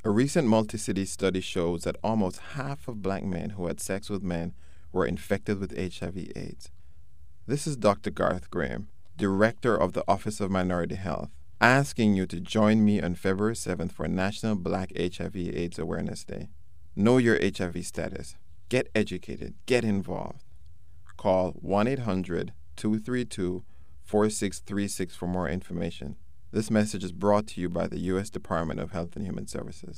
A recent multi-city study shows that almost half of black men who had sex with men were infected with HIV/AIDS. This is Dr. Garth Graham, Director of the Office of Minority Health, asking you to join me on February 7th for National Black HIV/AIDS Awareness Day. Know your HIV status. Get educated. Get involved. Call 1-800-232-4636 for more information. This message is brought to you by the U.S. Department of Health and Human Services.